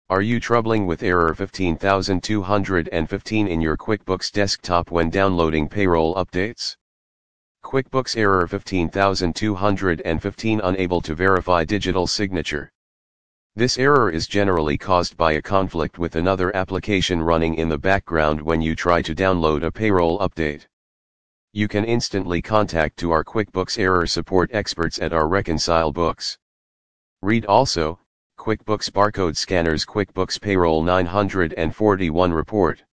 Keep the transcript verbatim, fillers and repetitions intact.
Are you troubling with error fifteen thousand two hundred fifteen in your QuickBooks desktop when downloading payroll updates? QuickBooks error fifteen thousand two hundred fifteen unable to verify digital signature. This error is generally caused by a conflict with another application running in the background when you try to download a payroll update. You can instantly contact to our QuickBooks error support experts at our Reconcile books. Read also, QuickBooks Barcode Scanners QuickBooks Payroll nine hundred forty-one Report.